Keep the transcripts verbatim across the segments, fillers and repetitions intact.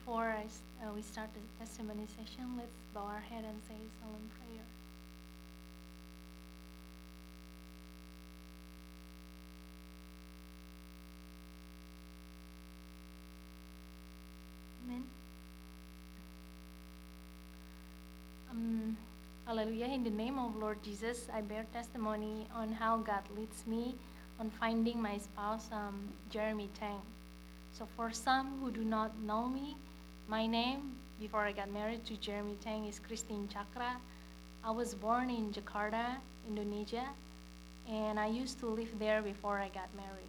Before I, s- uh, we start the testimony session, let's bow our head and say solemn prayer. Amen. Um, Hallelujah. In the name of Lord Jesus, I bear testimony on how God leads me on finding my spouse, um, Jeremy Tang. So for some who do not know me, my name before I got married to Jeremy Tang is Christine Chakra. I was born in Jakarta, Indonesia, and I used to live there before I got married.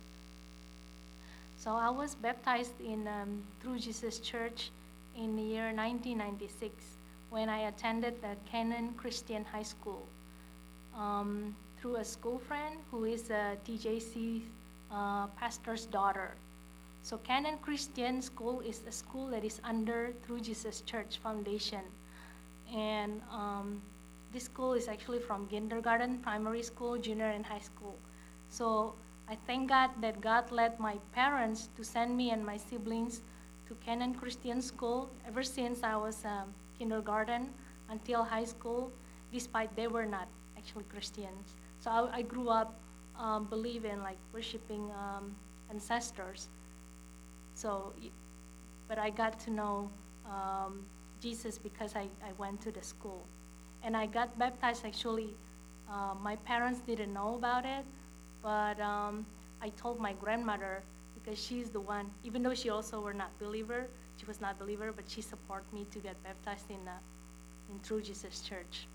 So I was baptized in um, True Jesus Church in the year nineteen ninety-six when I attended the Canaan Christian High School um, through a school friend who is a T J C uh, pastor's daughter. So Canaan Christian School is a school that is under True Jesus Church Foundation. And um, this school is actually from kindergarten, primary school, junior, and high school. So I thank God that God led my parents to send me and my siblings to Canaan Christian School ever since I was um, kindergarten until high school, despite they were not actually Christians. So I, I grew up um, believing, like worshiping um, ancestors. So, but I got to know um, Jesus because I, I went to the school. And I got baptized actually. Uh, my parents didn't know about it, but um, I told my grandmother because she's the one, even though she also were not believer, she was not believer, but she supported me to get baptized in, uh, in True Jesus Church.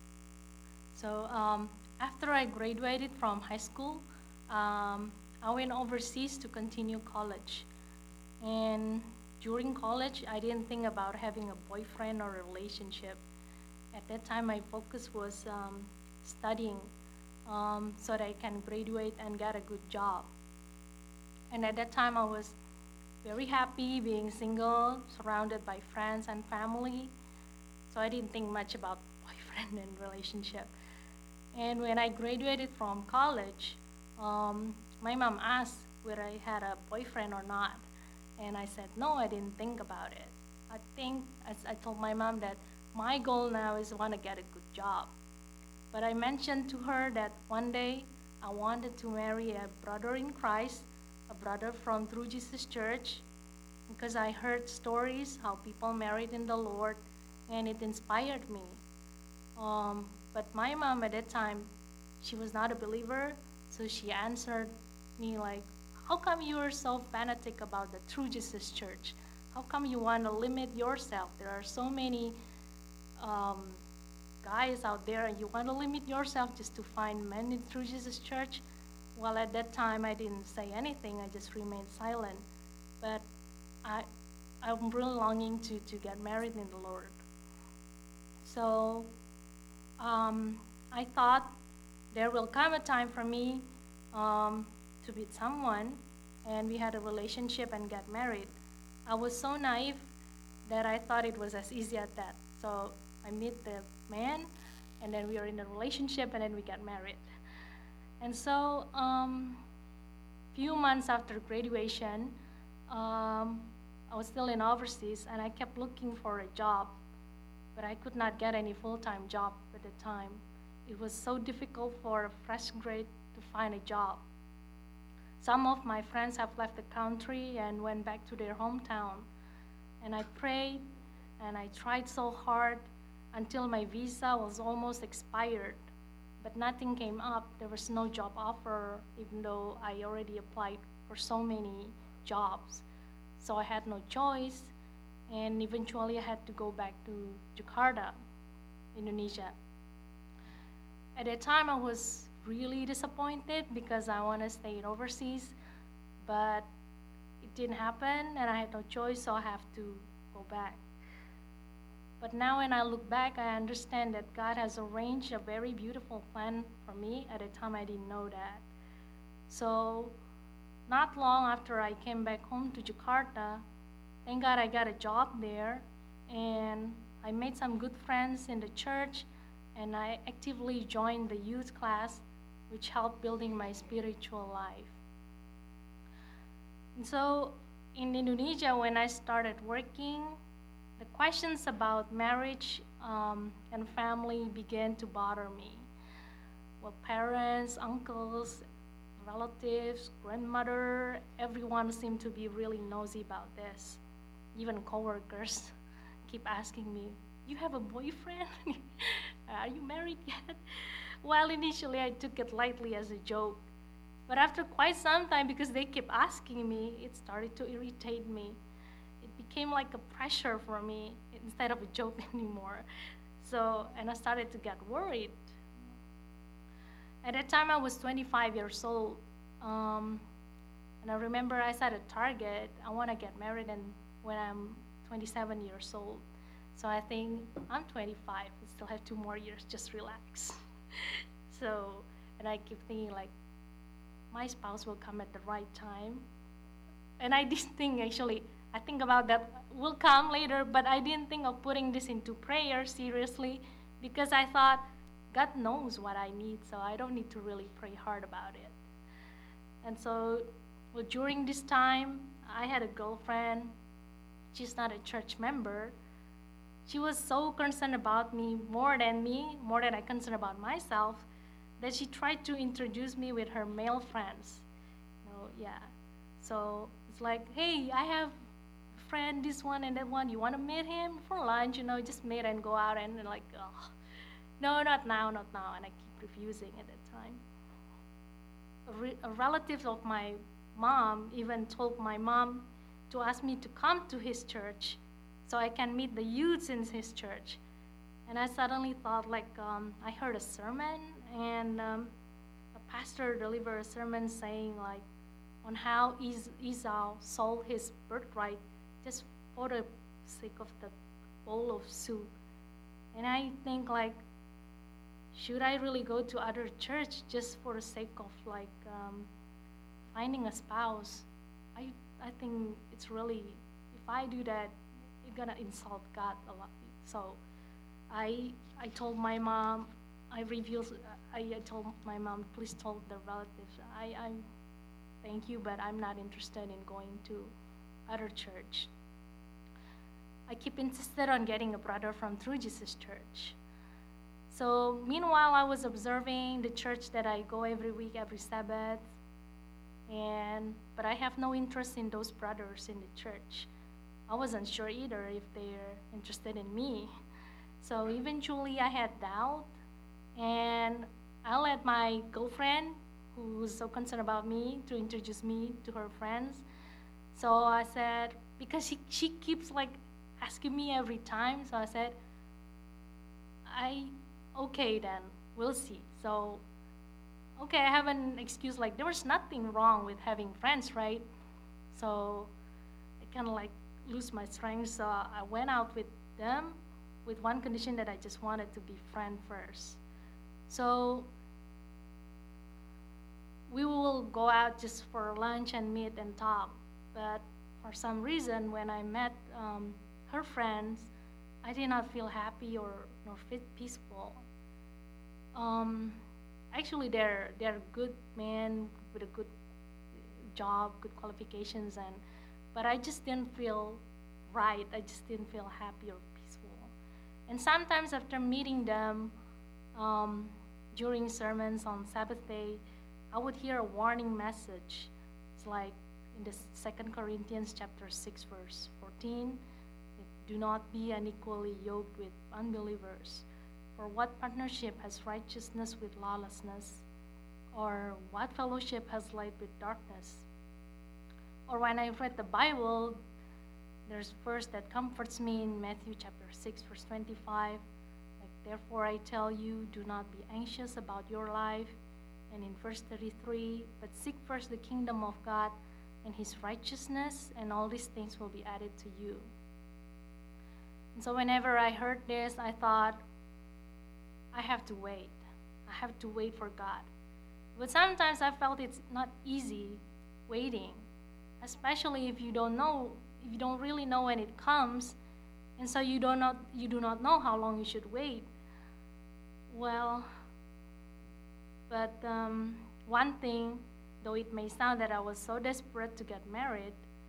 So um, after I graduated from high school, um, I went overseas to continue college. And during college, I didn't think about having a boyfriend or a relationship. At that time, my focus was um, studying um, so that I can graduate and get a good job. And at that time, I was very happy being single, surrounded by friends and family. So I didn't think much about boyfriend and relationship. And when I graduated from college, um, my mom asked whether I had a boyfriend or not. And I said, no, I didn't think about it. I think, as I told my mom that my goal now is want to get a good job. But I mentioned to her that one day I wanted to marry a brother in Christ, a brother from True Jesus Church, because I heard stories how people married in the Lord, and it inspired me. Um, but my mom at that time, she was not a believer, so she answered me like, how come you are so fanatic about the True Jesus Church? How come you want to limit yourself? There are so many um, guys out there, and you want to limit yourself just to find men in True Jesus Church? Well, at that time, I didn't say anything. I just remained silent. But I, I'm really longing to, to get married in the Lord. So um, I thought there will come a time for me um, to meet someone, and we had a relationship and get married. I was so naive that I thought it was as easy as that. So I meet the man, and then we are in a relationship, and then we get married. And so, um, few months after graduation, um, I was still in overseas, and I kept looking for a job, but I could not get any full-time job at the time. It was so difficult for a fresh grade to find a job. Some of my friends have left the country and went back to their hometown. And I prayed and I tried so hard until my visa was almost expired. But nothing came up. There was no job offer, even though I already applied for so many jobs. So I had no choice, and eventually I had to go back to Jakarta, Indonesia. At that time, I was really disappointed because I want to stay overseas, but it didn't happen, and I had no choice, so I have to go back. But now when I look back, I understand that God has arranged a very beautiful plan for me. At the time, I didn't know that. So not long after I came back home to Jakarta, thank God I got a job there, and I made some good friends in the church, and I actively joined the youth class, which helped building my spiritual life. And so in Indonesia, when I started working, the questions about marriage um, and family began to bother me. Well, parents, uncles, relatives, grandmother, everyone seemed to be really nosy about this. Even coworkers keep asking me, "You have a boyfriend? Are you married yet?" Well, initially I took it lightly as a joke. But after quite some time, because they kept asking me, it started to irritate me. It became like a pressure for me instead of a joke anymore. So, and I started to get worried. At that time, I was twenty-five years old. Um, and I remember I set a target. I want to get married and when I'm twenty-seven years old. So I think I'm twenty-five. I still have two more years. Just relax. So, and I keep thinking like, my spouse will come at the right time. And I didn't think actually, I think about that will come later, but I didn't think of putting this into prayer seriously because I thought God knows what I need, so I don't need to really pray hard about it. And so, well, during this time, I had a girlfriend. She's not a church member. She was so concerned about me more than me, more than I concerned about myself, that she tried to introduce me with her male friends. You know, yeah. So it's like, hey, I have a friend, this one and that one. You want to meet him for lunch? You know, just meet and go out and, and like, oh, no, not now, not now. And I keep refusing at that time. A, re- a relative of my mom even told my mom to ask me to come to his church so I can meet the youths in his church. And I suddenly thought like um, I heard a sermon and um, a pastor delivered a sermon saying like on how Es- Esau sold his birthright just for the sake of the bowl of soup. And I think like, should I really go to other church just for the sake of like um, finding a spouse? I I think it's really, if I do that, it's gonna insult God a lot. So I I told my mom, I revealed, I, I told my mom, please tell the relatives, I I thank you, but I'm not interested in going to other church. I keep insisted on getting a brother from True Jesus Church. So meanwhile, I was observing the church that I go every week, every Sabbath, and but I have no interest in those brothers in the church. I wasn't sure either if they're interested in me. So eventually, I had doubt, and I let my girlfriend, who was so concerned about me, to introduce me to her friends. So I said, because she she keeps like asking me every time. So I said, I okay then, we'll see. So okay, I have an excuse like there was nothing wrong with having friends, right? So I kind of like lose my strength. So I went out with them with one condition that I just wanted to be friend first. So we will go out just for lunch and meet and talk. But for some reason, when I met um, her friends, I did not feel happy or nor fit peaceful. Um, Actually, they're they're good men with a good job, good qualifications, and but I just didn't feel right. I just didn't feel happy or peaceful. And sometimes after meeting them um, during sermons on Sabbath day, I would hear a warning message. It's like in the Second Corinthians chapter six, verse fourteen. Do not be unequally yoked with unbelievers. For what partnership has righteousness with lawlessness? Or what fellowship has light with darkness? Or when I read the Bible, there's a verse that comforts me in Matthew chapter six, verse twenty-five. Like, therefore I tell you, do not be anxious about your life. And in verse thirty-three, but seek first the kingdom of God and his righteousness, and all these things will be added to you. And so whenever I heard this, I thought, I have to wait. I have to wait for God. But sometimes I felt it's not easy waiting, especially if you don't know, if you don't really know when it comes, and so you do not you do not know how long you should wait. Well, but um, one thing, though it may sound that I was so desperate to get married,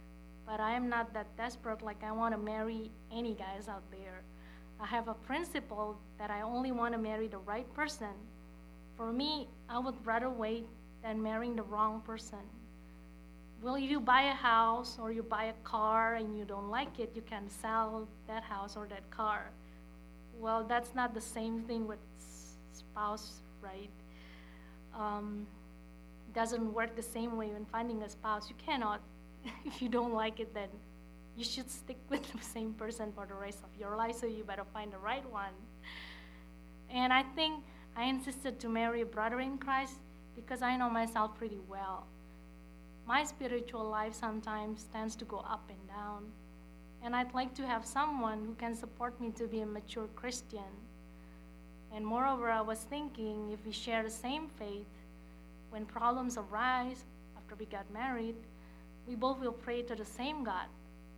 but I am not that desperate like I want to marry any guys out there. I have a principle that I only want to marry the right person. For me, I would rather wait than marrying the wrong person. Well, if you buy a house or you buy a car and you don't like it, you can sell that house or that car. Well, that's not the same thing with s- spouse, right? Um, doesn't work the same way when finding a spouse. You cannot, if you don't like it, then you should stick with the same person for the rest of your life, so you better find the right one. And I think I insisted to marry a brother in Christ because I know myself pretty well. My spiritual life sometimes tends to go up and down, and I'd like to have someone who can support me to be a mature Christian. And moreover, I was thinking if we share the same faith, when problems arise after we got married, we both will pray to the same God.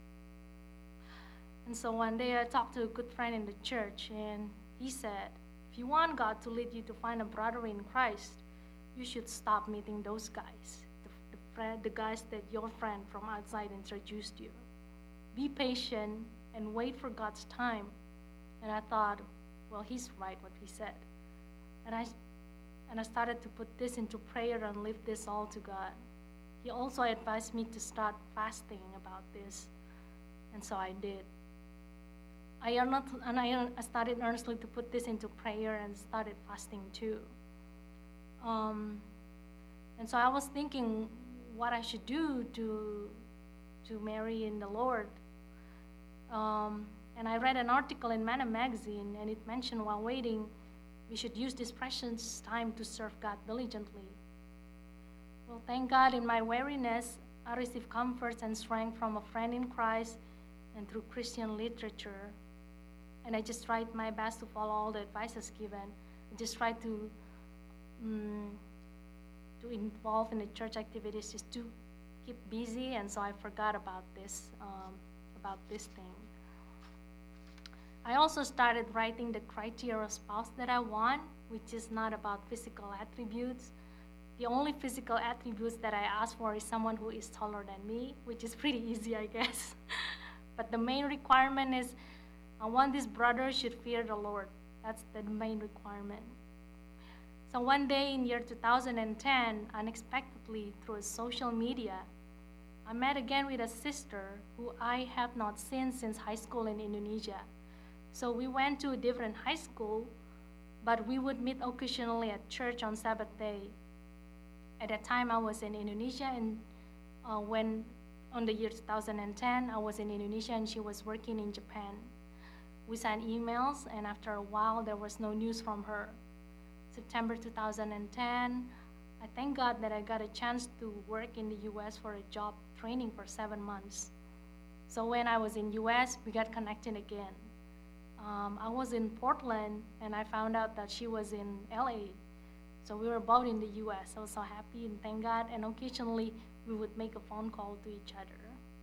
And so one day I talked to a good friend in the church, and he said, if you want God to lead you to find a brother in Christ, you should stop meeting those guys, the, the, friend, the guys that your friend from outside introduced you. Be patient and wait for God's time. And I thought, well, he's right what he said. And I, and I started to put this into prayer and leave this all to God. He also advised me to start fasting about this, and so I did. I, and I started earnestly to put this into prayer and started fasting too. Um, and so I was thinking what I should do to, to marry in the Lord. Um, and I read an article in Mana magazine, and it mentioned while waiting, we should use this precious time to serve God diligently. Well, thank God in my weariness, I received comfort and strength from a friend in Christ and through Christian literature. And I just tried my best to follow all the advices given. I just tried to um, to involve in the church activities just to keep busy, and so I forgot about this um, about this thing. I also started writing the criteria of spouse that I want, which is not about physical attributes. The only physical attributes that I ask for is someone who is taller than me, which is pretty easy, I guess. But the main requirement is I want this brother should fear the Lord. That's the main requirement. So one day in year two thousand ten, unexpectedly through social media, I met again with a sister who I have not seen since high school in Indonesia. So we went to a different high school, but we would meet occasionally at church on Sabbath day. At that time, I was in Indonesia, and uh, when on the year two thousand ten, I was in Indonesia and she was working in Japan. We sent emails, and after a while, there was no news from her. September two thousand ten, I thank God that I got a chance to work in the U S for a job training for seven months. So when I was in U S, we got connected again. Um, I was in Portland, and I found out that she was in L A. So we were both in the U S. I was so happy and thank God, and occasionally we would make a phone call to each other.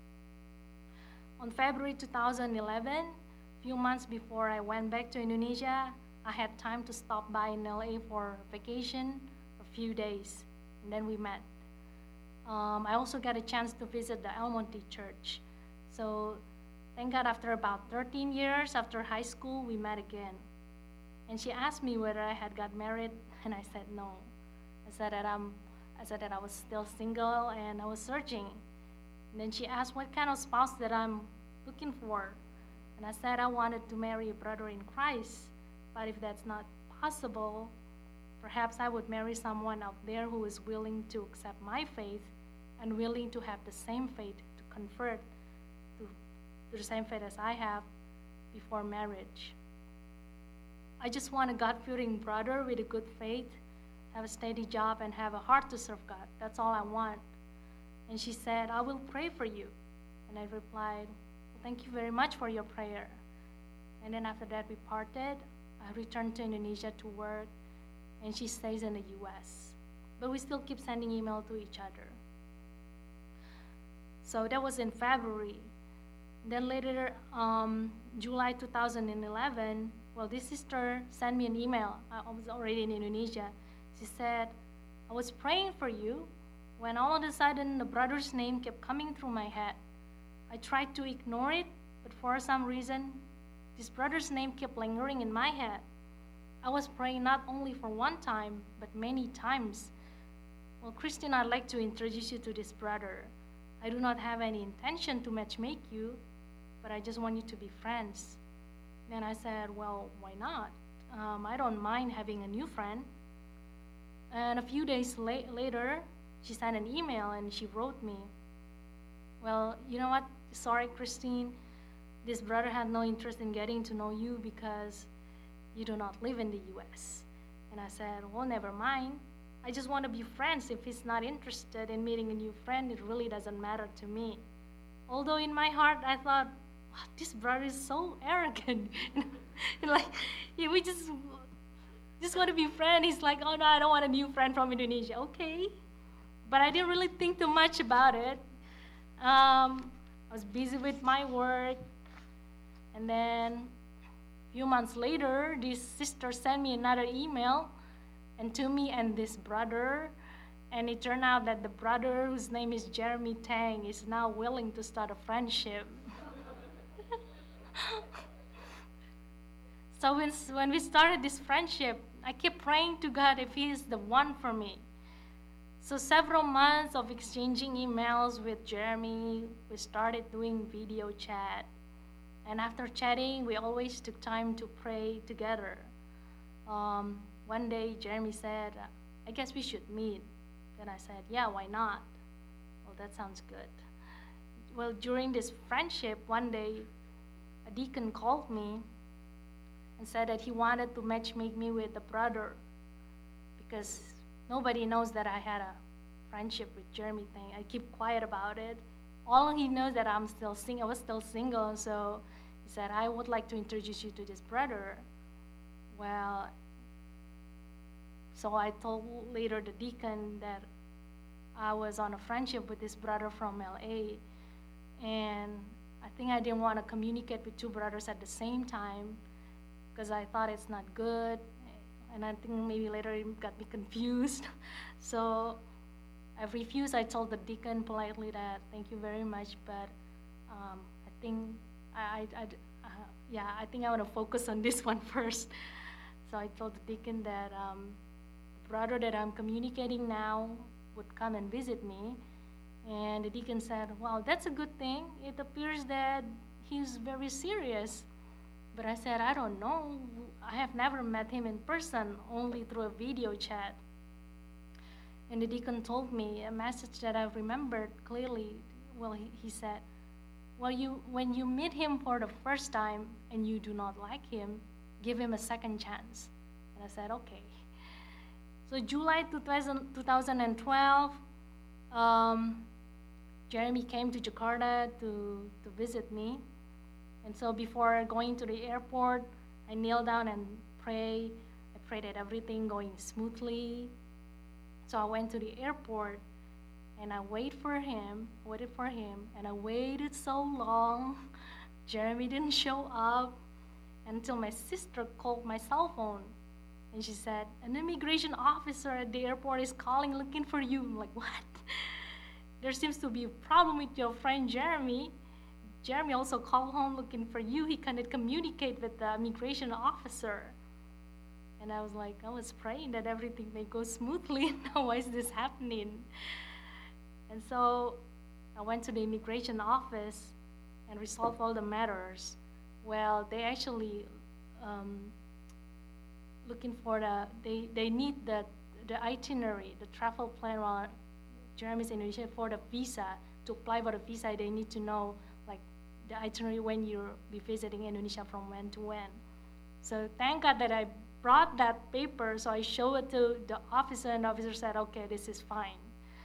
On February two thousand eleven, a few months before I went back to Indonesia, I had time to stop by in L A for vacation for a few days, and then we met. Um, I also got a chance to visit the El Monte Church. So thank God after about thirteen years after high school, we met again. And she asked me whether I had got married, and I said no. I said that I'm, I said that I was still single and I was searching. And then she asked what kind of spouse that I'm looking for. And I said I wanted to marry a brother in Christ, but if that's not possible, perhaps I would marry someone out there who is willing to accept my faith and willing to have the same faith to convert to, to the same faith as I have before marriage. I just want a God-fearing brother with a good faith, have a steady job, and have a heart to serve God. That's all I want. And she said, I will pray for you. And I replied, well, thank you very much for your prayer. And then after that, we parted. I returned to Indonesia to work, and she stays in the U S. But we still keep sending email to each other. So that was in February. Then later, um, July two thousand eleven, well, this sister sent me an email. I was already in Indonesia. She said, I was praying for you when all of a sudden the brother's name kept coming through my head. I tried to ignore it, but for some reason, this brother's name kept lingering in my head. I was praying not only for one time, but many times. Well, Christine, I'd like to introduce you to this brother. I do not have any intention to matchmake you, but I just want you to be friends. Then I said, well, why not? Um, I don't mind having a new friend. And a few days la- later, she sent an email and she wrote me, well, you know what? Sorry, Christine. This brother had no interest in getting to know you because you do not live in the U S. And I said, well, never mind. I just want to be friends. If he's not interested in meeting a new friend, it really doesn't matter to me. Although in my heart, I thought, wow, this brother is so arrogant. Like, yeah, we just, just want to be friends. He's like, oh no, I don't want a new friend from Indonesia. Okay. But I didn't really think too much about it. Um, I was busy with my work. And then a few months later, this sister sent me another email, and to me and this brother, and it turned out that the brother, whose name is Jeremy Tang, is now willing to start a friendship. So when, when we started this friendship, I kept praying to God if He is the one for me. So several months of exchanging emails with Jeremy, we started doing video chat. And after chatting, we always took time to pray together. Um, one day, Jeremy said, I guess we should meet. Then I said, yeah, why not? Well, that sounds good. Well, during this friendship, one day, a deacon called me and said that he wanted to matchmake me with a brother because nobody knows that I had a friendship with Jeremy thing. I keep quiet about it. All he knows that I'm still sing- I was still single, so he said, I would like to introduce you to this brother. Well, so I told later the deacon that I was on a friendship with this brother from L A, and I think I didn't want to communicate with two brothers at the same time because I thought it's not good, and I think maybe later it got me confused. So I refused. I told the deacon politely that thank you very much, but um, I think I, I, I uh, yeah, I think I want to focus on this one first. So I told the deacon that um, the brother that I'm communicating now would come and visit me, and the deacon said, "Well, that's a good thing. It appears that he's very serious." But I said, "I don't know. I have never met him in person, only through a video chat." And the deacon told me a message that I remembered clearly. Well, he, he said, well, you, when you meet him for the first time and you do not like him, give him a second chance. And I said, okay. So July two thousand twelve, um, Jeremy came to Jakarta to, to visit me. And so before going to the airport, I kneeled down and prayed. I prayed that everything going smoothly. So I went to the airport and I waited for him, waited for him, and I waited so long. Jeremy didn't show up until my sister called my cell phone. And she said, an immigration officer at the airport is calling looking for you. I'm like, what? There seems to be a problem with your friend Jeremy. Jeremy also called home looking for you. He cannot communicate with the immigration officer. And I was like, I was praying that everything may go smoothly. Now why is this happening? And so I went to the immigration office and resolved all the matters. Well, they actually um, looking for the, they, they need the, the itinerary, the travel plan while Jeremy's in Indonesia for the visa. To apply for the visa, they need to know like the itinerary when you'll be visiting Indonesia from when to when. So thank God that I brought that paper, so I showed it to the officer, and the officer said, okay, this is fine.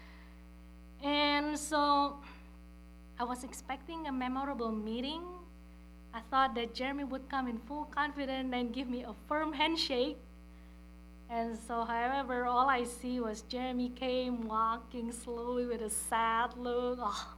And so I was expecting a memorable meeting. I thought that Jeremy would come in full confidence and give me a firm handshake. And so, however, all I see was Jeremy came walking slowly with a sad look. Oh,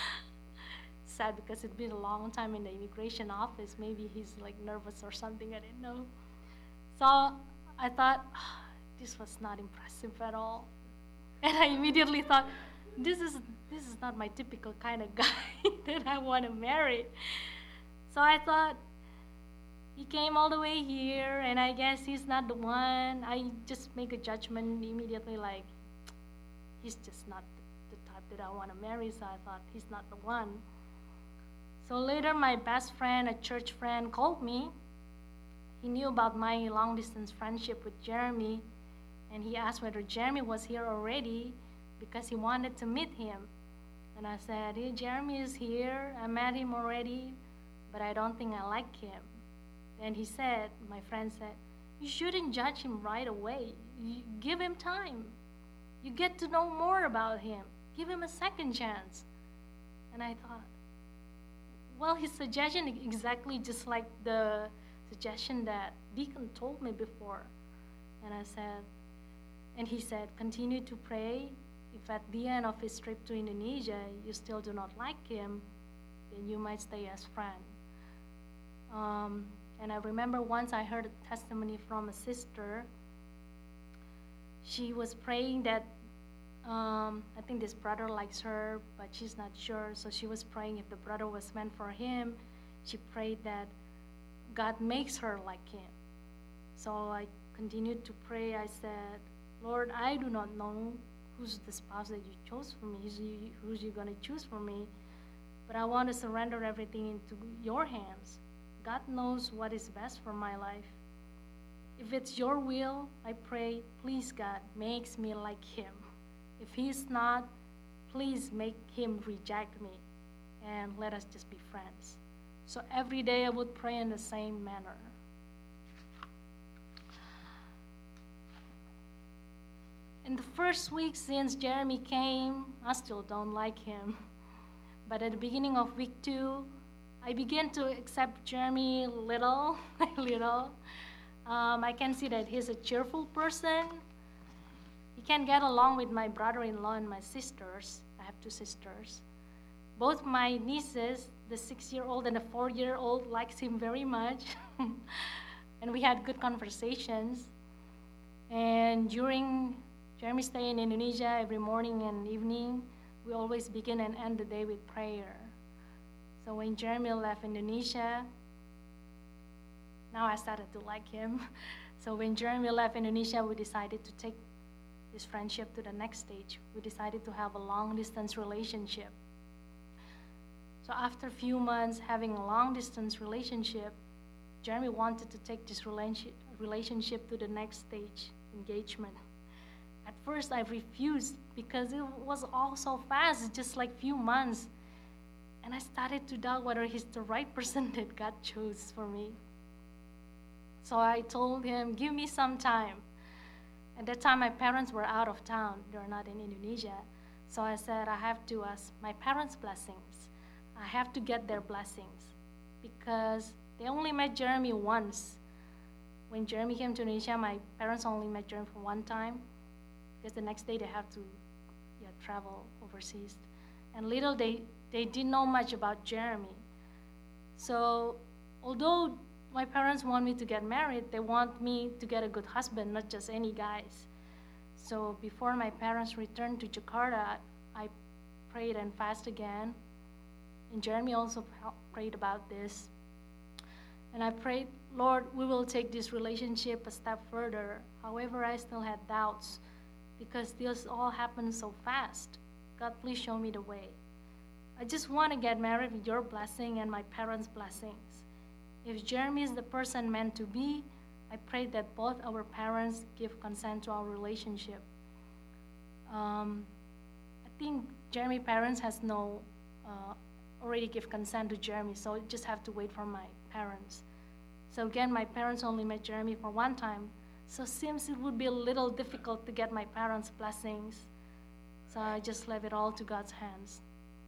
sad because it'd been a long time in the immigration office. Maybe he's like nervous or something, I didn't know. So I thought, oh, this was not impressive at all. And I immediately thought, this is this is not my typical kind of guy that I want to marry. So I thought, he came all the way here, and I guess he's not the one. I just make a judgment immediately, like, he's just not the type that I want to marry, so I thought he's not the one. So later, my best friend, a church friend, called me. He knew about my long-distance friendship with Jeremy, and he asked whether Jeremy was here already because he wanted to meet him. And I said, hey, Jeremy is here. I met him already, but I don't think I like him. Then he said, my friend said, you shouldn't judge him right away. You give him time. You get to know more about him. Give him a second chance. And I thought, well, his suggestion is exactly just like the suggestion that Deacon told me before. And I said, and he said, continue to pray. If at the end of his trip to Indonesia, you still do not like him, then you might stay as friend. Um, and I remember once I heard a testimony from a sister. She was praying that, um, I think this brother likes her, but she's not sure. So she was praying if the brother was meant for him. She prayed that God makes her like him. So I continued to pray. I said, Lord, I do not know who's the spouse that you chose for me, who's you, who's you going to choose for me, but I want to surrender everything into your hands. God knows what is best for my life. If it's your will, I pray, please, God, makes me like him. If he's not, please make him reject me, and let us just be friends. So every day I would pray in the same manner. In the first week since Jeremy came, I still don't like him. But at the beginning of week two, I began to accept Jeremy little by little. Um, I can see that he's a cheerful person. He can get along with my brother-in-law and my sisters. I have two sisters. Both my nieces, the six-year-old and the four-year-old, likes him very much. And we had good conversations. And during Jeremy's stay in Indonesia, every morning and evening, we always begin and end the day with prayer. So when Jeremy left Indonesia, now I started to like him. So when Jeremy left Indonesia, we decided to take this friendship to the next stage. We decided to have a long-distance relationship. So after a few months having a long-distance relationship, Jeremy wanted to take this relationship to the next stage, engagement. At first, I refused because it was all so fast, just like few months. And I started to doubt whether he's the right person that God chose for me. So I told him, give me some time. At that time, my parents were out of town. They're not in Indonesia. So I said, I have to ask my parents' blessings. I have to get their blessings because they only met Jeremy once. When Jeremy came to Indonesia, my parents only met Jeremy for one time because the next day they have to yeah, travel overseas. And little they, they didn't know much about Jeremy. So although my parents want me to get married, they want me to get a good husband, not just any guys. So before my parents returned to Jakarta, I prayed and fasted again. And Jeremy also prayed about this. And I prayed, Lord, we will take this relationship a step further. However, I still had doubts because this all happened so fast. God, please show me the way. I just want to get married with your blessing and my parents' blessings. If Jeremy is the person meant to be, I pray that both our parents give consent to our relationship. Um, I think Jeremy's parents has no, uh, already give consent to Jeremy, so I just have to wait for my parents. So again, my parents only met Jeremy for one time, so it seems it would be a little difficult to get my parents' blessings. So I just left it all to God's hands.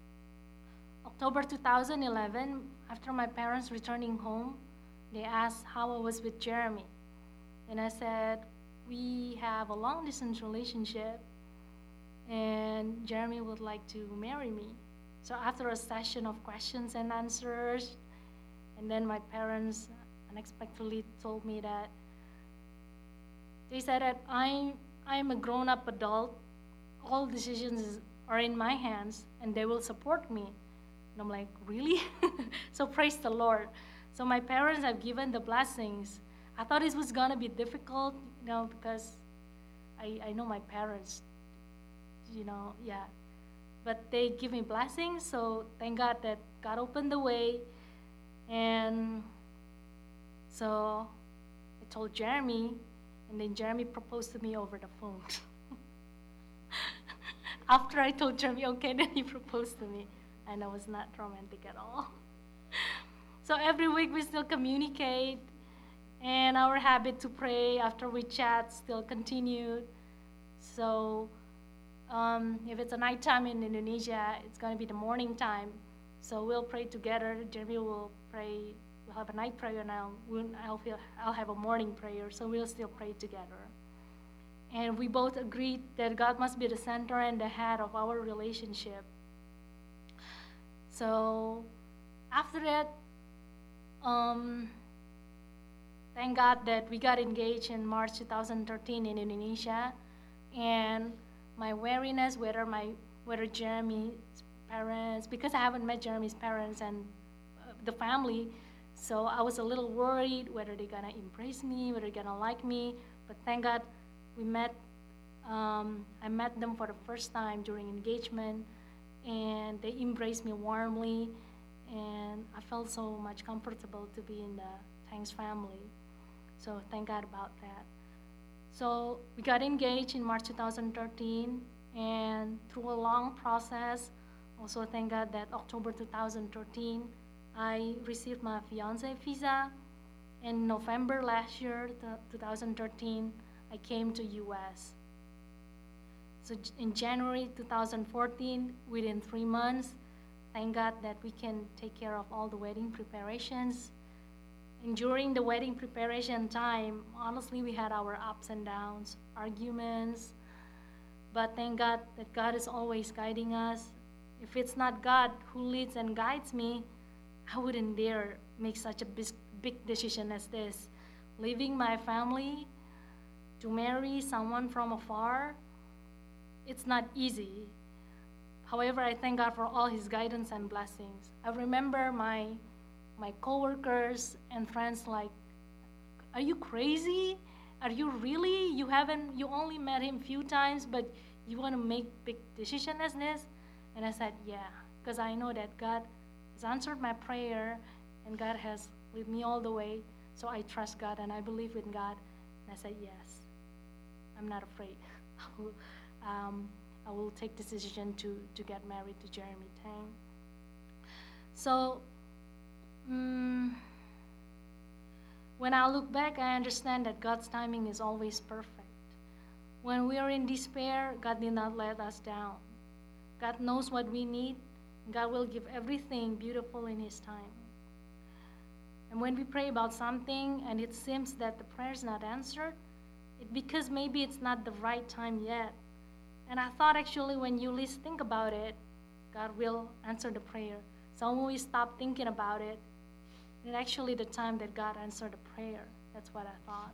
October two thousand eleven, after my parents returning home, they asked how I was with Jeremy. And I said, we have a long-distance relationship, and Jeremy would like to marry me. So after a session of questions and answers, and then my parents unexpectedly told me that, they said that I'm, I'm a grown-up adult. All decisions are in my hands and they will support me. And I'm like, really? So praise the Lord. So my parents have given the blessings. I thought it was gonna be difficult, you know, because I, I know my parents, you know, yeah. But they give me blessings, so thank God that God opened the way. And so I told Jeremy, and then Jeremy proposed to me over the phone. After I told Jeremy, okay, then he proposed to me. And I was not romantic at all. So every week we still communicate, and our habit to pray after we chat still continued. So um, if it's a nighttime in Indonesia, it's going to be the morning time. So we'll pray together. Jeremy will pray. We'll have a night prayer, and I'll, we'll, I'll, feel, I'll have a morning prayer. So we'll still pray together. And we both agreed that God must be the center and the head of our relationship. So after that, um, thank God that we got engaged in March two thousand thirteen in Indonesia. And my wariness, whether my whether Jeremy's parents, because I haven't met Jeremy's parents and uh, the family, so I was a little worried whether they're gonna embrace me, whether they're gonna like me. But thank God we met. Um, I met them for the first time during engagement, and they embraced me warmly, and I felt so much comfortable to be in the Tangs family. So thank God about that. So we got engaged in March two thousand thirteen, and through a long process, also thank God that October two thousand thirteen, I received my fiancé visa. In November last year, two thousand thirteen, I came to U S. So in January two thousand fourteen, within three months, thank God that we can take care of all the wedding preparations. And during the wedding preparation time, honestly, we had our ups and downs, arguments, but thank God that God is always guiding us. If it's not God who leads and guides me, I wouldn't dare make such a big, big decision as this. Leaving my family to marry someone from afar, it's not easy. However, I thank God for all his guidance and blessings. I remember my my coworkers and friends like, are you crazy? Are you really? You haven't, you only met him a few times, but you want to make big decision as this? And I said, yeah, because I know that God has answered my prayer and God has led me all the way. So I trust God and I believe in God. And I said, yes, I'm not afraid. I will, um, I will take this decision to, to get married to Jeremy Tang. So, um, when I look back, I understand that God's timing is always perfect. When we are in despair, God did not let us down. God knows what we need. God will give everything beautiful in his time. And when we pray about something and it seems that the prayer is not answered, it's because maybe it's not the right time yet. And I thought actually when you least think about it, God will answer the prayer. So when we stop thinking about it, it's actually the time that God answered the prayer. That's what I thought.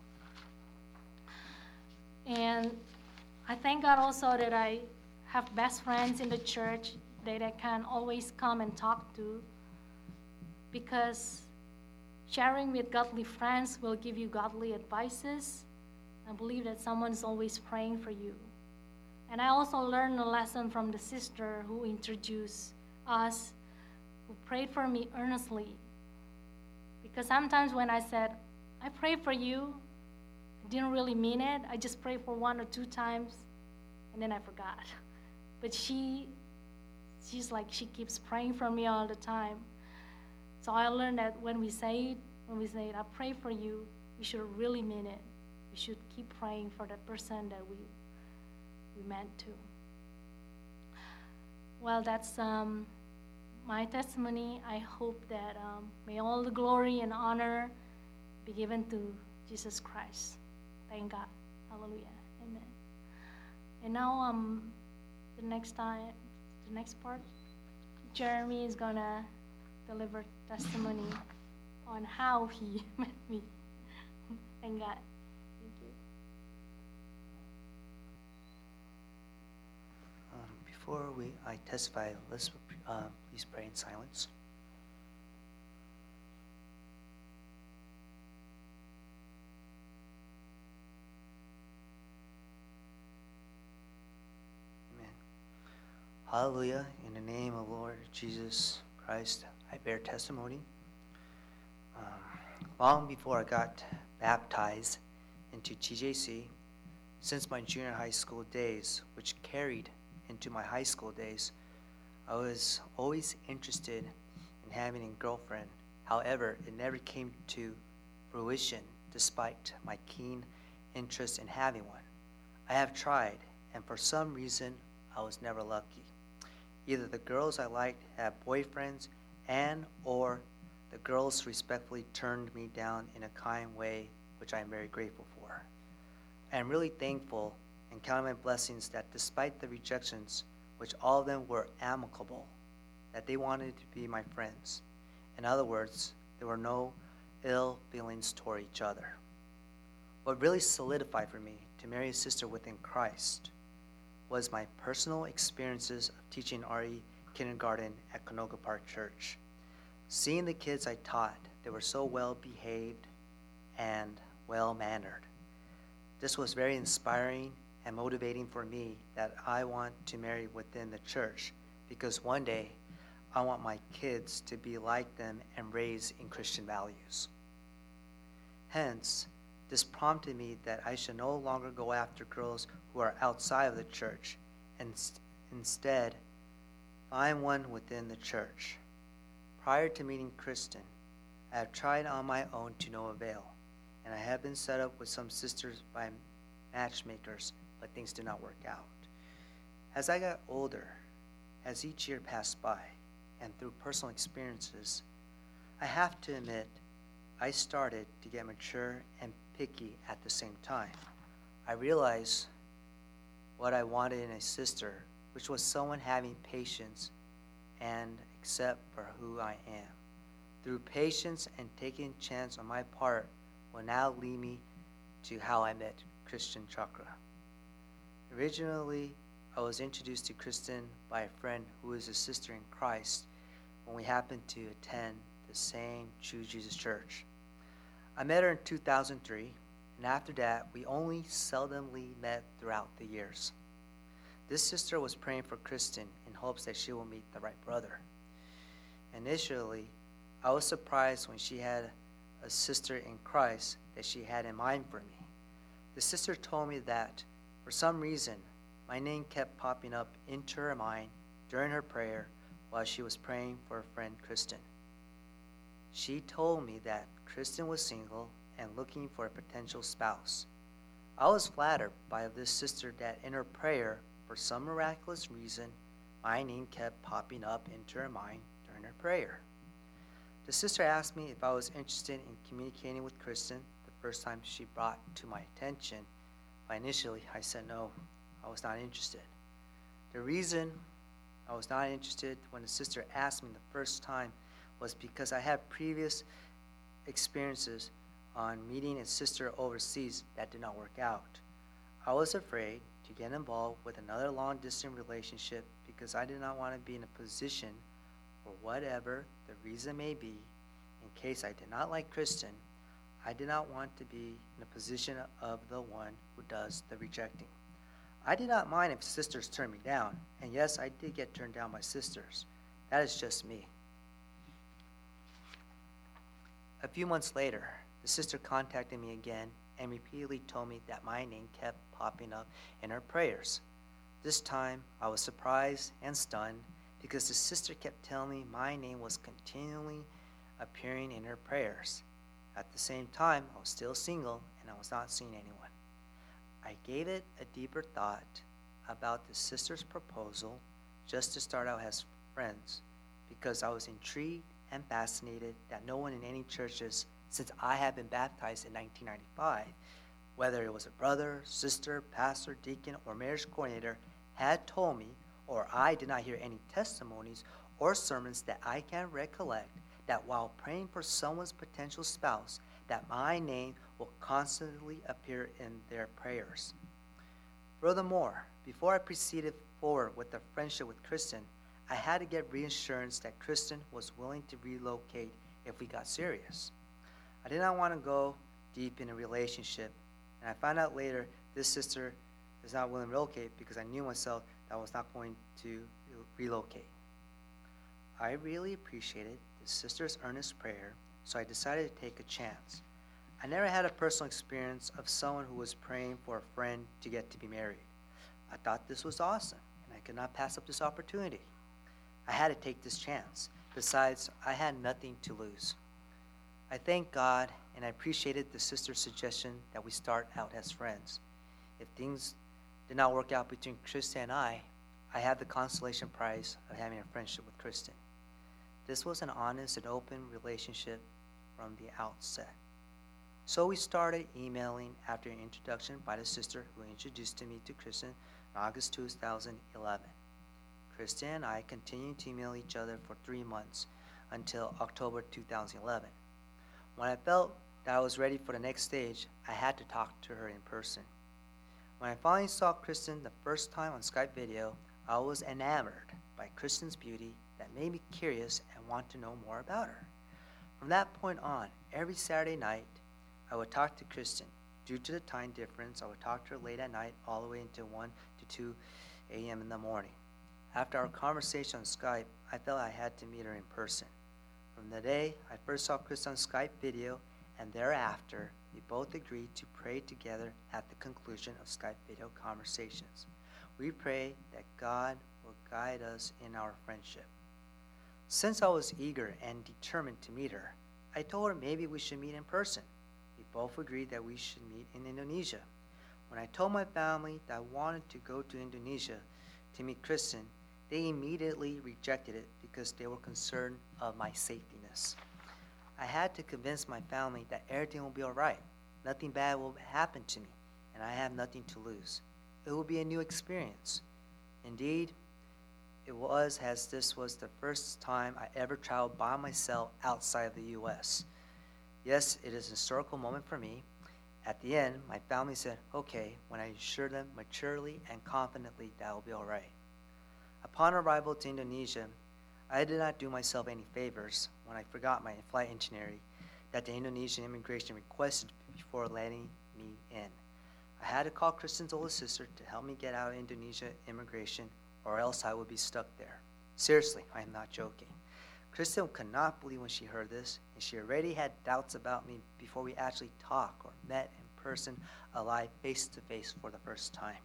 And I thank God also that I have best friends in the church that I can always come and talk to, because sharing with godly friends will give you godly advices. I believe that someone is always praying for you. And I also learned a lesson from the sister who introduced us, who prayed for me earnestly. Because sometimes when I said, I pray for you, I didn't really mean it. I just prayed for one or two times, and then I forgot. But she, she's like, she keeps praying for me all the time. So I learned that when we say it, when we say it, I pray for you, we should really mean it. We should keep praying for that person that we we meant to. Well, that's um, my testimony. I hope that um, may all the glory and honor be given to Jesus Christ. Thank God. Hallelujah. Amen. And now um, the next time, the next part, Jeremy is gonna deliver testimony on how he met me. Thank God. Thank you. Um, before we I testify, let's uh, please pray in silence. Amen. Hallelujah. In the name of Lord Jesus Christ, I bear testimony. Um, long before I got baptized into T J C, since my junior high school days, which carried into my high school days, I was always interested in having a girlfriend. However, it never came to fruition despite my keen interest in having one. I have tried, and for some reason, I was never lucky. Either the girls I liked had boyfriends and or the girls respectfully turned me down in a kind way, which I am very grateful for. I am really thankful and count my blessings that despite the rejections, which all of them were amicable, that they wanted to be my friends. In other words, there were no ill feelings toward each other. What really solidified for me to marry a sister within Christ was my personal experiences of teaching R E kindergarten at Canoga Park Church. Seeing the kids I taught, they were so well behaved and well mannered. This was very inspiring and motivating for me that I want to marry within the church because one day I want my kids to be like them and raised in Christian values. Hence, this prompted me that I should no longer go after girls who are outside of the church and instead find one within the church. Prior to meeting Kristen, I have tried on my own to no avail, and I have been set up with some sisters by matchmakers, but things did not work out. As I got older, as each year passed by, and through personal experiences, I have to admit, I started to get mature and picky at the same time. I realized what I wanted in a sister, which was someone having patience and accept for who I am. Through patience and taking a chance on my part will now lead me to how I met Kristen Chakra. Originally, I was introduced to Kristen by a friend who is a sister in Christ when we happened to attend the same True Jesus Church. I met her in two thousand three, and after that, we only seldomly met throughout the years. This sister was praying for Kristen in hopes that she will meet the right brother. Initially, I was surprised when she had a sister in Christ that she had in mind for me. The sister told me that, for some reason, my name kept popping up into her mind during her prayer while she was praying for her friend Kristen. She told me that Kristen was single and looking for a potential spouse. I was flattered by this sister that in her prayer, for some miraculous reason, my name kept popping up into her mind during her prayer. The sister asked me if I was interested in communicating with Kristen the first time she brought to my attention. But initially, I said no, I was not interested. The reason I was not interested when the sister asked me the first time was because I had previous experiences on meeting a sister overseas that did not work out. I was afraid to get involved with another long-distance relationship because I did not want to be in a position, for whatever the reason may be, in case I did not like Kristen, I did not want to be in a position of the one who does the rejecting. I did not mind if sisters turned me down, and yes, I did get turned down by sisters. That is just me. A few months later, the sister contacted me again and repeatedly told me that my name kept popping up in her prayers. This time, I was surprised and stunned because the sister kept telling me my name was continually appearing in her prayers. At the same time, I was still single and I was not seeing anyone. I gave it a deeper thought about the sister's proposal just to start out as friends because I was intrigued and fascinated that no one in any churches since I had been baptized in nineteen ninety-five, whether it was a brother, sister, pastor, deacon, or marriage coordinator, had told me, or I did not hear any testimonies or sermons that I can recollect, that while praying for someone's potential spouse, that my name will constantly appear in their prayers. Furthermore, before I proceeded forward with a friendship with Kristen, I had to get reassurance that Kristen was willing to relocate if we got serious. I did not want to go deep in a relationship, and I found out later this sister is not willing to relocate because I knew myself that I was not going to relocate. I really appreciated the sister's earnest prayer, so I decided to take a chance. I never had a personal experience of someone who was praying for a friend to get to be married. I thought this was awesome, and I could not pass up this opportunity. I had to take this chance. Besides, I had nothing to lose. I thank God, and I appreciated the sister's suggestion that we start out as friends. If things did not work out between Kristen and I, I had the consolation prize of having a friendship with Kristen. This was an honest and open relationship from the outset. So we started emailing after an introduction by the sister who introduced me to Kristen in August two thousand eleven. Kristen and I continued to email each other for three months until October two thousand eleven. When I felt that I was ready for the next stage, I had to talk to her in person. When I finally saw Kristen the first time on Skype video, I was enamored by Kristen's beauty that made me curious and want to know more about her. From that point on, every Saturday night, I would talk to Kristen. Due to the time difference, I would talk to her late at night all the way until one to two a m in the morning. After our conversation on Skype, I felt I had to meet her in person. From the day I first saw Kristen on Skype video and thereafter, we both agreed to pray together at the conclusion of Skype video conversations. We pray that God will guide us in our friendship. Since I was eager and determined to meet her, I told her maybe we should meet in person. We both agreed that we should meet in Indonesia. When I told my family that I wanted to go to Indonesia to meet Kristen, they immediately rejected it because they were concerned of my safetyness. I had to convince my family that everything will be all right. Nothing bad will happen to me, and I have nothing to lose. It will be a new experience. Indeed, it was, as this was the first time I ever traveled by myself outside of the U S. Yes, it is a historical moment for me. At the end, my family said, okay, when I assured them maturely and confidently that it will be all right. Upon arrival to Indonesia, I did not do myself any favors when I forgot my flight itinerary that the Indonesian immigration requested before letting me in. I had to call Kristen's older sister to help me get out of Indonesia immigration, or else I would be stuck there. Seriously, I am not joking. Kristen could not believe when she heard this, and she already had doubts about me before we actually talked or met in person, alive, face to face for the first time.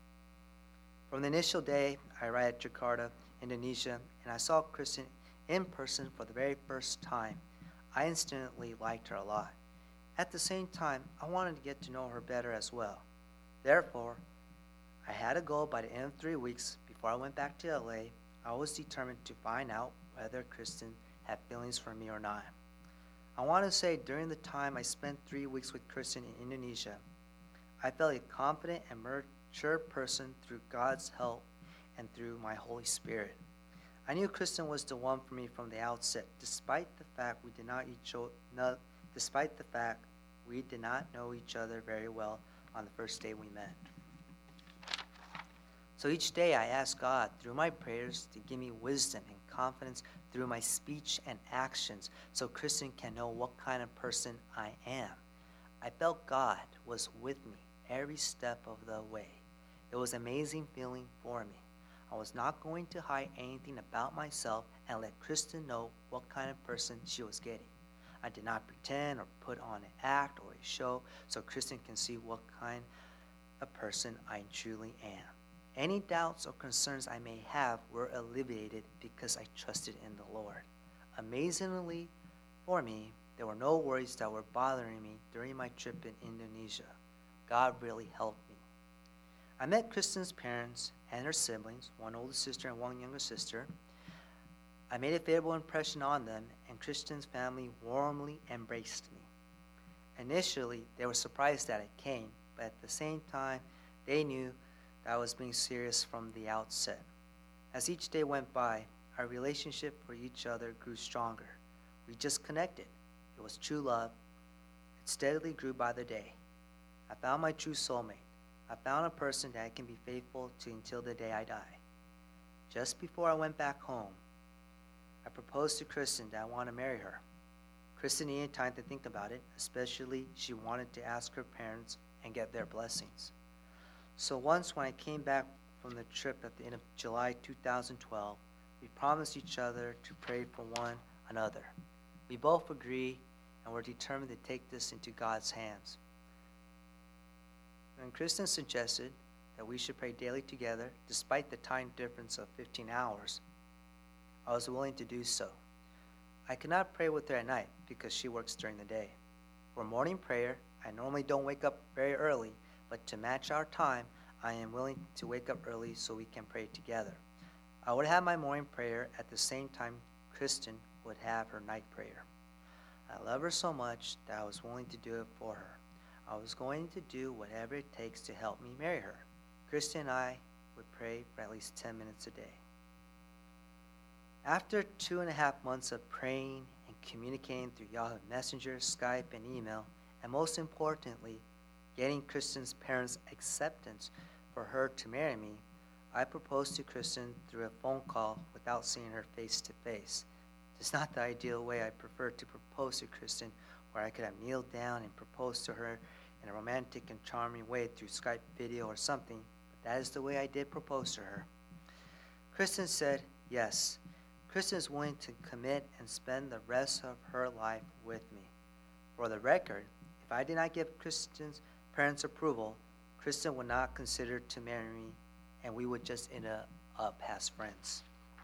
From the initial day, I arrived at Jakarta, Indonesia, and I saw Kristen in person for the very first time. I instantly liked her a lot. At the same time, I wanted to get to know her better as well. Therefore, I had a goal by the end of three weeks before I went back to L A. I was determined to find out whether Kristen had feelings for me or not. I want to say during the time I spent three weeks with Kristen in Indonesia, I felt a confident and mature person through God's help and through my Holy Spirit. I knew Kristen was the one for me from the outset, despite the fact we did not each o- no, despite the fact we did not know each other very well on the first day we met. So each day I asked God through my prayers to give me wisdom and confidence through my speech and actions so Kristen can know what kind of person I am. I felt God was with me every step of the way. It was an amazing feeling for me. I was not going to hide anything about myself and let Kristen know what kind of person she was getting. I did not pretend or put on an act or a show so Kristen can see what kind of person I truly am. Any doubts or concerns I may have were alleviated because I trusted in the Lord. Amazingly, for me, there were no worries that were bothering me during my trip in Indonesia. God really helped me. I met Kristen's parents and her siblings, one older sister and one younger sister. I made a favorable impression on them, and Kristen's family warmly embraced me. Initially, they were surprised that I came, but at the same time, they knew that I was being serious from the outset. As each day went by, our relationship for each other grew stronger. We just connected. It was true love. It steadily grew by the day. I found my true soulmate. I found a person that I can be faithful to until the day I die. just before I went back home, I proposed to Kristen that I want to marry her. Kristen needed time to think about it, especially she wanted to ask her parents and get their blessings. So once when I came back from the trip at the end of July two thousand twelve, we promised each other to pray for one another. We both agreed and were determined to take this into God's hands. When Kristen suggested that we should pray daily together, despite the time difference of fifteen hours, I was willing to do so. I could not pray with her at night because she works during the day. For morning prayer, I normally don't wake up very early, but to match our time, I am willing to wake up early so we can pray together. I would have my morning prayer at the same time Kristen would have her night prayer. I love her so much that I was willing to do it for her. I was going to do whatever it takes to help me marry her. Kristen and I would pray for at least ten minutes a day. After two and a half months of praying and communicating through Yahoo Messenger, Skype, and email, and most importantly, getting Kristen's parents' acceptance for her to marry me, I proposed to Kristen through a phone call without seeing her face to face. It's not the ideal way I prefer to propose to Kristen, where I could have kneeled down and proposed to her in a romantic and charming way through Skype video or something, but that is the way I did propose to her. Kristen said yes. Kristen is willing to commit and spend the rest of her life with me. For the record, if I did not give Kristen's parents' approval, Kristen would not consider to marry me, and we would just end up as friends.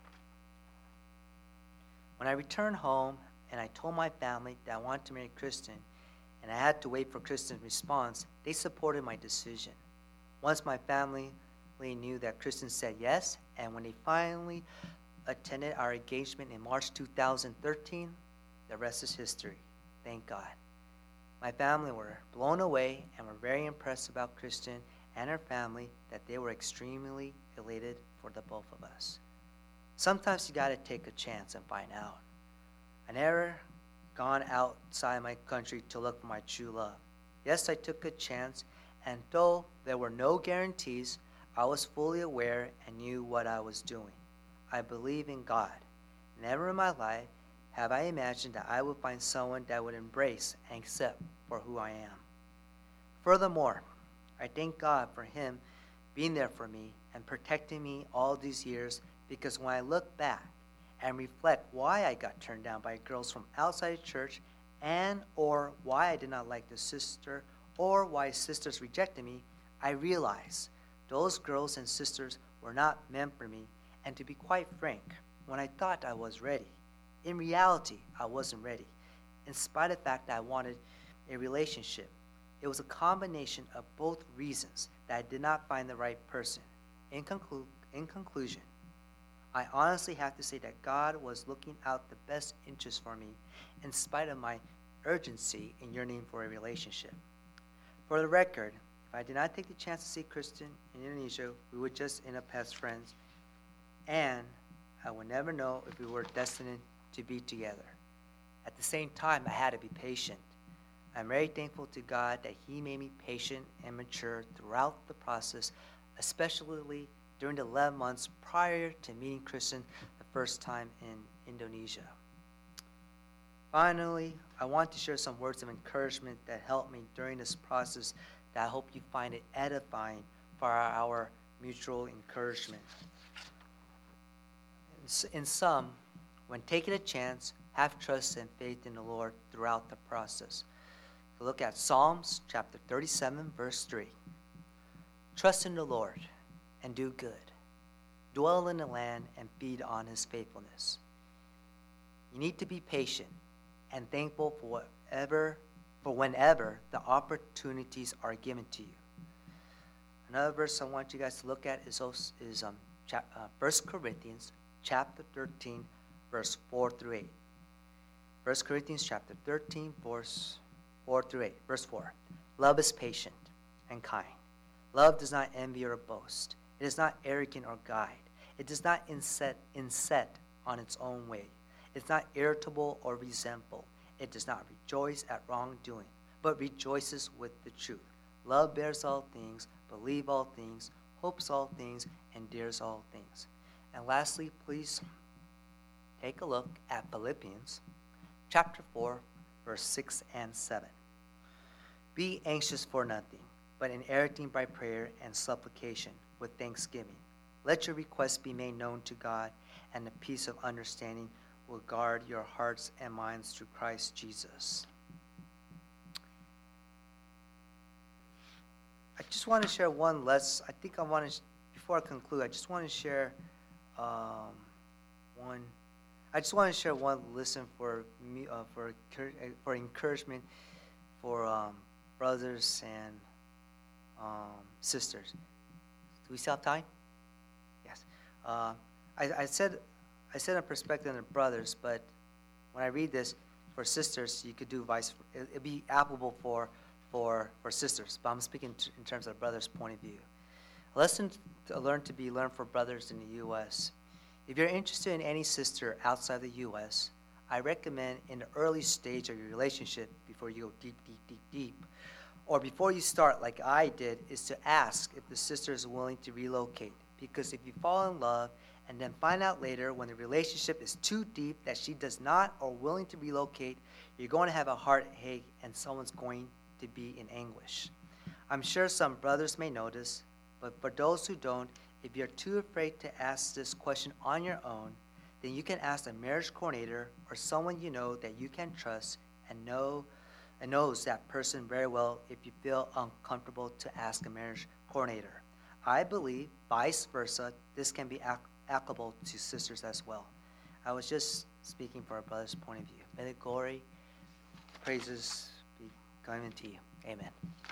When I returned home and I told my family that I wanted to marry Kristen, and I had to wait for Kristen's response, they supported my decision. Once my family knew that Kristen said yes, and when they finally attended our engagement in March two thousand thirteen, the rest is history. Thank God. My family were blown away and were very impressed about Kristen and her family, that they were extremely elated for the both of us. Sometimes you gotta take a chance and find out. I never gone outside my country to look for my true love. Yes, I took a chance, and though there were no guarantees, I was fully aware and knew what I was doing. I believe in God. Never in my life have I imagined that I would find someone that would embrace and accept for who I am. Furthermore, I thank God for Him being there for me and protecting me all these years, because when I look back and reflect why I got turned down by girls from outside the church, and or why I did not like the sister, or why sisters rejected me, I realize those girls and sisters were not meant for me. And to be quite frank, when I thought I was ready, in reality, I wasn't ready. In spite of the fact that I wanted a relationship, it was a combination of both reasons that I did not find the right person. In, conclu- in conclusion, I honestly have to say that God was looking out the best interest for me in spite of my urgency in yearning for a relationship. For the record, if I did not take the chance to see Kristen in Indonesia, we would just end up as friends, and I would never know if we were destined to be together. At the same time, I had to be patient. I'm very thankful to God that He made me patient and mature throughout the process, especially during the eleven months prior to meeting Kristen the first time in Indonesia. Finally, I want to share some words of encouragement that helped me during this process that I hope you find it edifying for our mutual encouragement. In sum, when taking a chance, have trust and faith in the Lord throughout the process. Look at Psalms chapter thirty-seven, verse three. Trust in the Lord and do good. Dwell in the land and feed on His faithfulness. You need to be patient and thankful for whatever, for whenever the opportunities are given to you. Another verse I want you guys to look at is, also, is um, chap, uh, First Corinthians chapter thirteen, verse four through eight. First Corinthians chapter thirteen, verse four through eight. Verse four. Love is patient and kind. Love does not envy or boast. It is not arrogant or guide. It does not inset, inset on its own way. It is not irritable or resentful. It does not rejoice at wrongdoing, but rejoices with the truth. Love bears all things, believes all things, hopes all things, endures all things. And lastly, please take a look at Philippians chapter four, verse six and seven. Be anxious for nothing, but in everything by prayer and supplication with thanksgiving. Let your requests be made known to God, and the peace of understanding will guard your hearts and minds through Christ Jesus. I just want to share one less. I think I want to, before I conclude, I just want to share um, one. I just want to share one lesson for me, uh, for for encouragement for um, brothers and um, sisters. Do we still have time? Yes. Uh, I, I said I said a perspective of brothers, but when I read this for sisters, you could do vice. It, it'd be applicable for for for sisters, but I'm speaking t- in terms of brothers' point of view. A lesson to learn to be learned for brothers in the U S If you're interested in any sister outside the U S, I recommend in the early stage of your relationship, before you go deep, deep, deep, deep, or before you start like I did, is to ask if the sister is willing to relocate. Because if you fall in love and then find out later when the relationship is too deep that she does not or willing to relocate, you're going to have a heartache and someone's going to be in anguish. I'm sure some brothers may notice, but for those who don't, if you're too afraid to ask this question on your own, then you can ask a marriage coordinator or someone you know that you can trust and know and knows that person very well if you feel uncomfortable to ask a marriage coordinator. I believe, vice versa, this can be applicable to sisters as well. I was just speaking for a brother's point of view. May the glory, praises be given to you. Amen.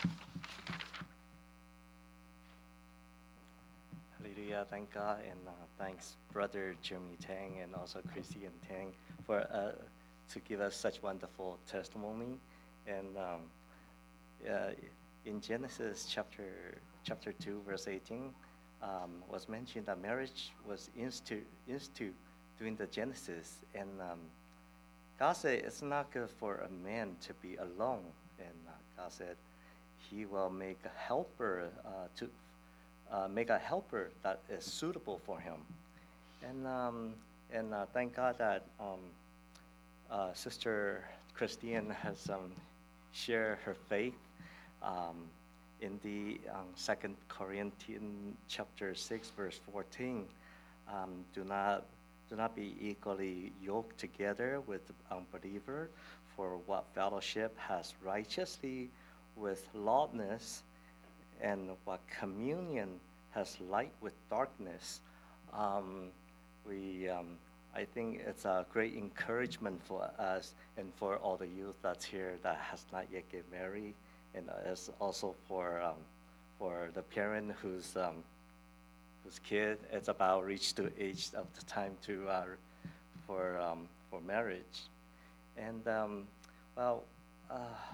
Hallelujah, thank God, and uh, thanks Brother Jeremy Tang and also Chrissy and Tang for uh, to give us such wonderful testimony. And um, uh, in Genesis chapter chapter two, verse eighteen, um, was mentioned that marriage was instituted institu during the Genesis, and um, God said it's not good for a man to be alone, and uh, God said He will make a helper uh, to. Uh, make a helper that is suitable for him, and um, and uh, thank God that um, uh, Sister Christine has um, shared her faith um, in the um, Second Corinthians chapter six, verse fourteen. Um, do not do not be equally yoked together with the unbeliever. For what fellowship has righteously with lawlessness, and what communion has light with darkness. Um, we, um, I think it's a great encouragement for us and for all the youth that's here that has not yet get married, and as also for um, for the parent whose um, whose kid is about reached the age of the time to uh, for um, for marriage, and um, well. Uh,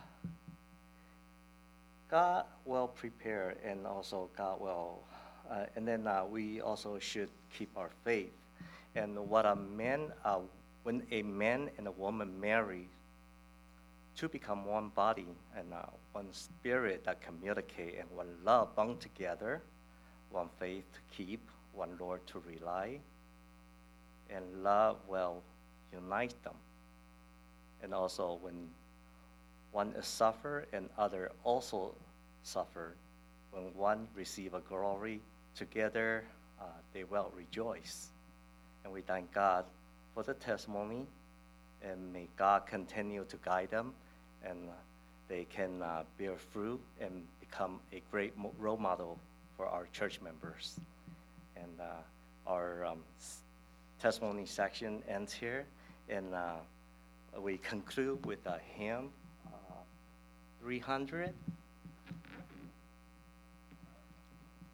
God will prepare, and also God will, uh, and then uh, we also should keep our faith. And what a man, uh, when a man and a woman marry, to become one body and uh, one spirit that communicate, and one love bound together, one faith to keep, one Lord to rely, and love will unite them. And also when one is suffer and other also suffer. When one receive a glory together, uh, they will rejoice. And we thank God for the testimony, and may God continue to guide them, and uh, they can uh, bear fruit and become a great role model for our church members. And uh, our um, testimony section ends here, and uh, we conclude with a hymn. three hundred.